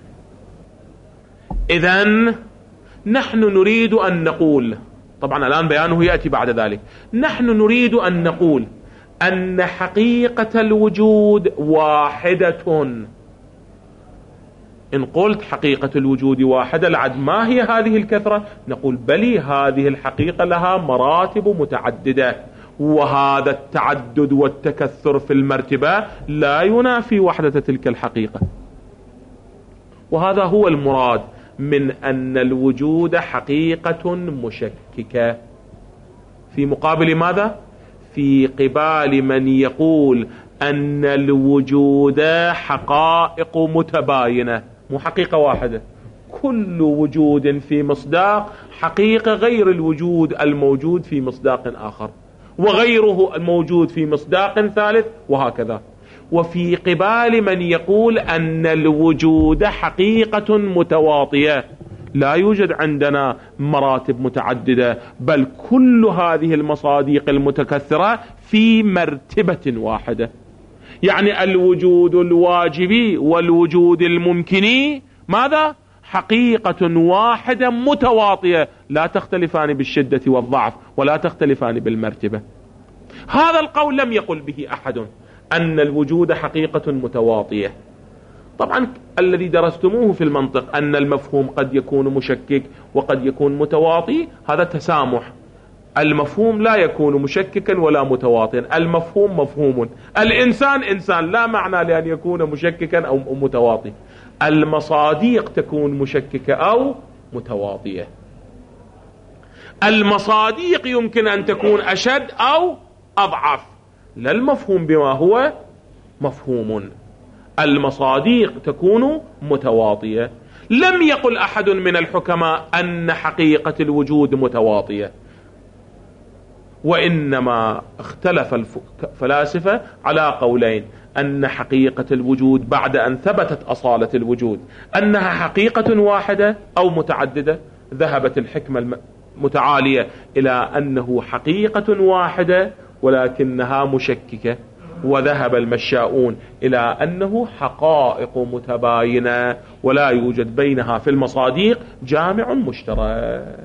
إذن نحن نريد أن نقول، طبعا الآن بيانه يأتي بعد ذلك، نحن نريد أن نقول أن حقيقة الوجود واحدة. إن قلت حقيقة الوجود واحدة لعد ما هي هذه الكثرة؟ نقول بلي هذه الحقيقة لها مراتب متعددة، وهذا التعدد والتكثر في المرتبة لا ينافي وحدة تلك الحقيقة. وهذا هو المراد من أن الوجود حقيقة مشككة. في مقابل ماذا؟ في قبال من يقول أن الوجود حقائق متباينة، مو حقيقة واحدة. كل وجود في مصداق حقيقة غير الوجود الموجود في مصداق آخر، وغيره الموجود في مصداق ثالث، وهكذا. وفي قبال من يقول أن الوجود حقيقة متواطية، لا يوجد عندنا مراتب متعددة، بل كل هذه المصادق المتكثرة في مرتبة واحدة. يعني الوجود الواجبي والوجود الممكني ماذا؟ حقيقة واحدة متواطية، لا تختلفان بالشدة والضعف ولا تختلفان بالمرتبة. هذا القول لم يقل به أحد، أن الوجود حقيقة متواطية. طبعا الذي درستموه في المنطق أن المفهوم قد يكون مشكك وقد يكون متواطي، هذا تسامح. المفهوم لا يكون مشككا ولا متواطئا، المفهوم مفهوم. الإنسان إنسان، لا معنى لأن يكون مشككا أو متواطي. المصاديق تكون مشككة أو متواطية. المصاديق يمكن أن تكون أشد أو أضعف، لا المفهوم بما هو مفهوم. المصاديق تكون متواطية. لم يقل أحد من الحكماء أن حقيقة الوجود متواطية، وإنما اختلف الفلاسفة على قولين: أن حقيقة الوجود بعد أن ثبتت أصالة الوجود أنها حقيقة واحدة أو متعددة، ذهبت الحكمة المتعالية إلى أنه حقيقة واحدة ولكنها مشككة، وذهب المشاؤون إلى أنه حقائق متباينة ولا يوجد بينها في المصاديق جامع مشترك.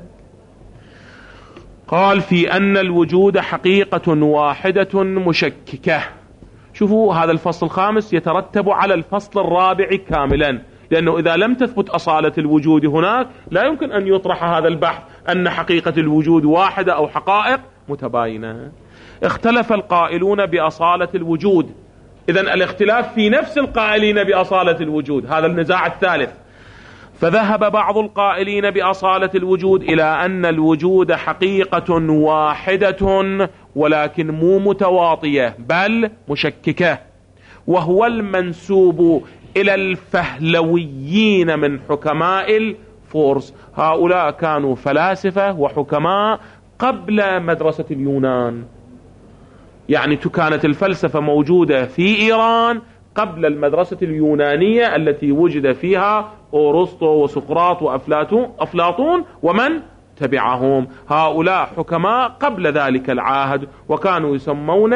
قال في أن الوجود حقيقة واحدة مشككة. شوفوا هذا الفصل الخامس يترتب على الفصل الرابع كاملا، لأنه إذا لم تثبت أصالة الوجود هناك لا يمكن أن يطرح هذا البحث أن حقيقة الوجود واحدة أو حقائق متباينة. اختلف القائلون بأصالة الوجود. إذن الاختلاف في نفس القائلين بأصالة الوجود، هذا النزاع الثالث. فذهب بعض القائلين بأصالة الوجود إلى أن الوجود حقيقة واحدة ولكن مو متواطية بل مشككة، وهو المنسوب إلى الفهلويين من حكماء الفرس. هؤلاء كانوا فلاسفة وحكماء قبل مدرسة اليونان، يعني كانت الفلسفة موجودة في إيران قبل المدرسة اليونانية التي وجد فيها أورسطو وسقراط وأفلاطون ومن تبعهم. هؤلاء حكماء قبل ذلك العهد، وكانوا يسمون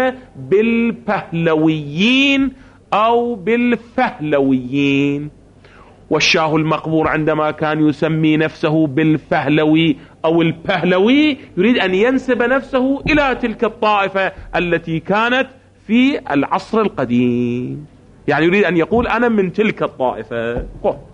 بالبهلويين أو بالفهلويين. والشاه المقبور عندما كان يسمي نفسه بالفهلوي أو البهلوي يريد أن ينسب نفسه إلى تلك الطائفة التي كانت في العصر القديم، يعني يريد أن يقول أنا من تلك الطائفة.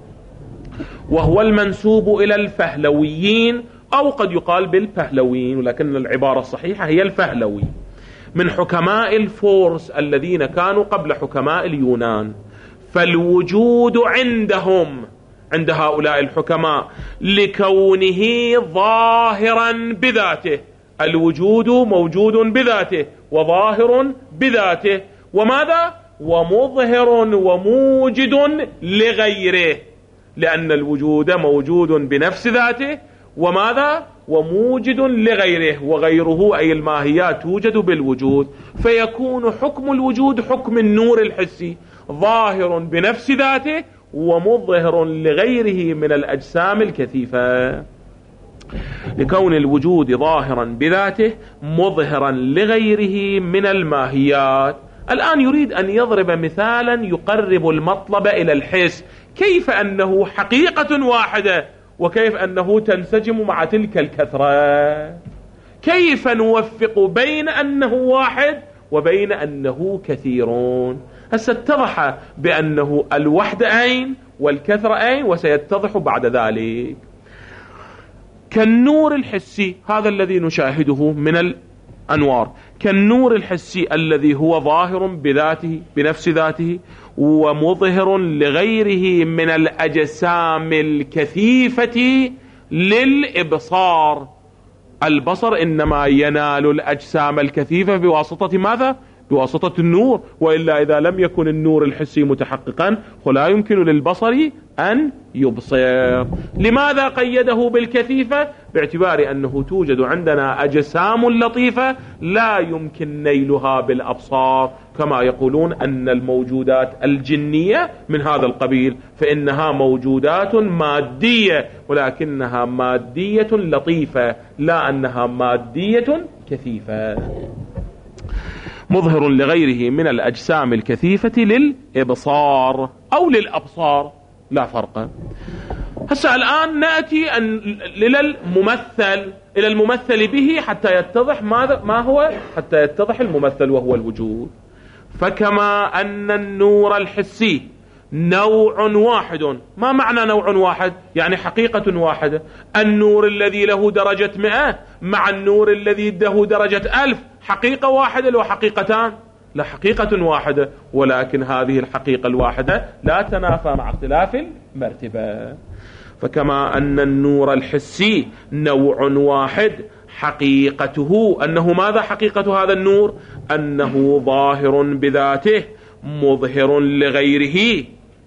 وهو المنسوب إلى الفهلويين أو قد يقال بالفهلويين، ولكن العبارة الصحيحة هي الفهلوي، من حكماء الفرس الذين كانوا قبل حكماء اليونان. فالوجود عندهم، عند هؤلاء الحكماء، لكونه ظاهرا بذاته. الوجود موجود بذاته وظاهر بذاته، وماذا؟ ومظهر وموجد لغيره، لأن الوجود موجود بنفس ذاته وماذا؟ وموجد لغيره، وغيره أي الماهيات توجد بالوجود. فيكون حكم الوجود حكم النور الحسي، ظاهر بنفس ذاته ومظهر لغيره من الأجسام الكثيفة. لكون الوجود ظاهرا بذاته مظهرا لغيره من الماهيات. الآن يريد أن يضرب مثالا يقرب المطلب إلى الحس، كيف أنه حقيقة واحدة وكيف أنه تنسجم مع تلك الكثرة. كيف نوفق بين أنه واحد وبين أنه كثيرون؟ هسه اتضح بأنه الوحدة أين والكثرة أين، وسيتضح بعد ذلك. كالنور الحسي، هذا الذي نشاهده من الأنوار، كالنور الحسي الذي هو ظاهر بذاته بنفس ذاته ومظهر لغيره من الأجسام الكثيفة للإبصار. البصر إنما ينال الأجسام الكثيفة بواسطة ماذا؟ بواسطة النور، وإلا إذا لم يكن النور الحسي متحققا فلا يمكن للبصر أن يبصر. لماذا قيده بالكثيفة؟ باعتبار أنه توجد عندنا أجسام لطيفة لا يمكن نيلها بالأبصار، كما يقولون أن الموجودات الجنية من هذا القبيل، فإنها موجودات مادية ولكنها مادية لطيفة، لا أنها مادية كثيفة. مظهر لغيره من الأجسام الكثيفة للإبصار أو للأبصار، لا فرق. هسه الآن نأتي إلى الممثل به حتى يتضح ما هو، حتى يتضح الممثل وهو الوجود. فكما أن النور الحسي نوع واحد. ما معنى نوع واحد؟ يعني حقيقة واحدة. النور الذي له درجة 100 مع النور الذي له درجة 1000 حقيقة واحدة لو حقيقتان؟ لا، حقيقة واحدة، ولكن هذه الحقيقة الواحدة لا تنافى مع اختلاف المرتبة. فكما أن النور الحسي نوع واحد حقيقته أنه ماذا؟ حقيقة هذا النور أنه ظاهر بذاته مظهر لغيره.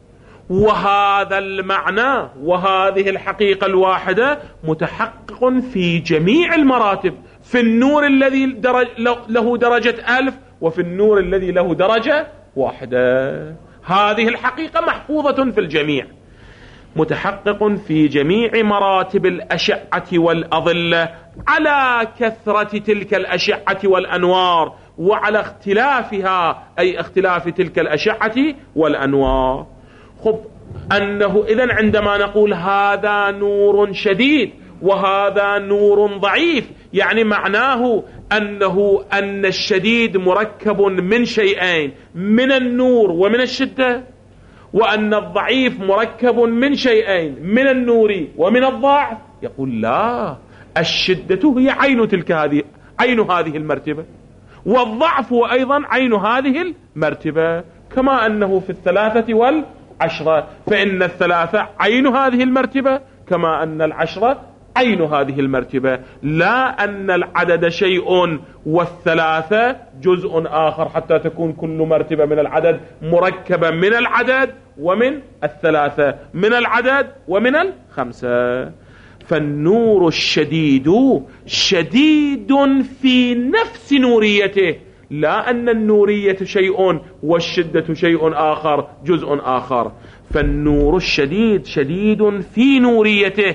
وهذا المعنى وهذه الحقيقة الواحدة متحقق في جميع المراتب، في النور الذي له درجة 1000 وفي النور الذي له درجة 1. هذه الحقيقة محفوظة في الجميع، متحقق في جميع مراتب الأشعة والأظلة على كثرة تلك الأشعة والأنوار وعلى اختلافها، أي اختلاف تلك الأشعة والأنوار. خب، أنه إذن عندما نقول هذا نور شديد وهذا نور ضعيف، يعني معناه أن الشديد مركب من شيئين، من النور ومن الشدة، وأن الضعيف مركب من شيئين، من النور ومن الضعف. يقول لا، الشدة هي عين هذه المرتبة، والضعف هو أيضا عين هذه المرتبة، كما أنه في 3 و10، فإن 3 عين هذه المرتبة كما أن 10 عين هذه المرتبة، لا أن العدد شيء وال3 جزء آخر، حتى تكون كل مرتبة من العدد مركبة من العدد ومن 3، من العدد ومن 5. فالنور الشديد شديد في نفس نوريته، لا أن النورية شيء والشدة شيء آخر، جزء آخر. فالنور الشديد شديد في نوريته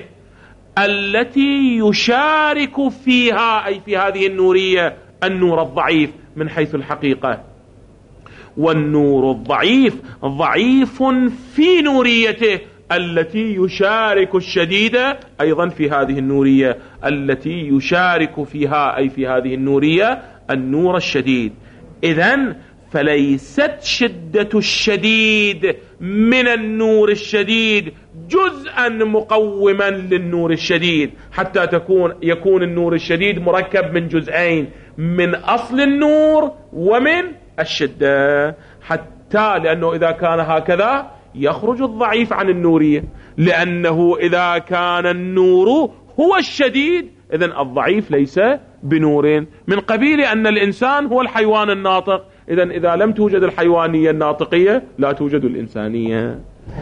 التي يشارك فيها، أي في هذه النورية، النور الضعيف من حيث الحقيقة. والنور الضعيف ضعيف في نوريته التي يشارك الشديد أيضا في هذه النورية، التي يشارك فيها أي في هذه النورية النور الشديد. إذن فليست شدة الشديد من النور الشديد جزءا مقوما للنور الشديد، حتى يكون النور الشديد مركب من جزئين، من أصل النور ومن الشدة، حتى لأنه إذا كان هكذا يخرج الضعيف عن النورية، لأنه إذا كان النور هو الشديد إذن الضعيف ليس بنور، من قبيل أن الإنسان هو الحيوان الناطق، إذن إذا لم توجد الحيوانية الناطقية لا توجد الإنسانية.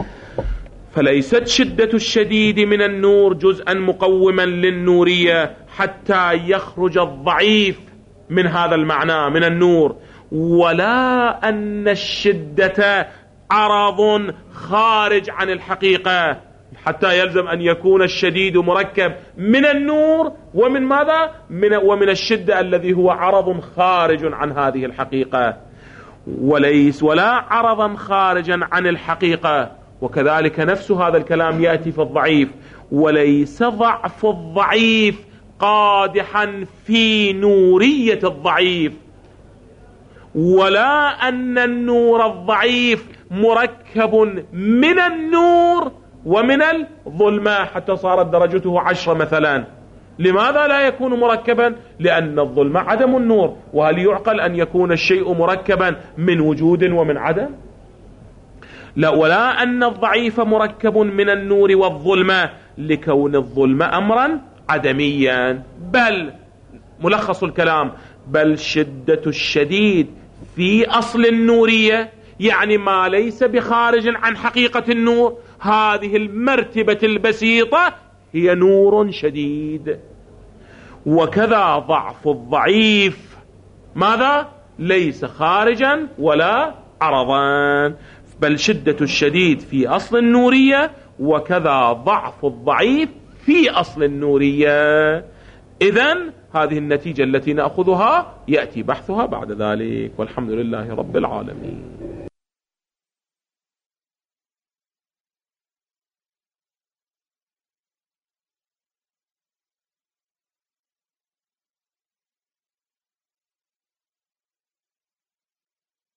فليست شدة الشديد من النور جزءا مقوما للنورية حتى يخرج الضعيف من هذا المعنى من النور، ولا أن الشدة عرض خارج عن الحقيقة، حتى يلزم أن يكون الشديد مركب من النور ومن ماذا؟ ومن الشدة الذي هو عرض خارج عن هذه الحقيقة، ولا عرضا خارجا عن الحقيقة. وكذلك نفس هذا الكلام يأتي في الضعيف، وليس ضعف الضعيف قادحا في نورية الضعيف، ولا أن النور الضعيف مركب من النور ومن الظلمة حتى صارت درجته 10 مثلا. لماذا لا يكون مركبا؟ لأن الظلمة عدم النور، وهل يعقل أن يكون الشيء مركبا من وجود ومن عدم؟ لا، ولا أن الضعيف مركب من النور والظلمة لكون الظلمة أمرا عدميا، بل ملخص الكلام، بل شدة الشديد في أصل النورية، يعني ما ليس بخارج عن حقيقة النور، هذه المرتبة البسيطة هي نور شديد. وكذا ضعف الضعيف ماذا؟ ليس خارجا ولا عرضا، بل شدة الشديد في أصل النورية، وكذا ضعف الضعيف في أصل النورية. إذن هذه النتيجة التي نأخذها يأتي بحثها بعد ذلك، والحمد لله رب العالمين.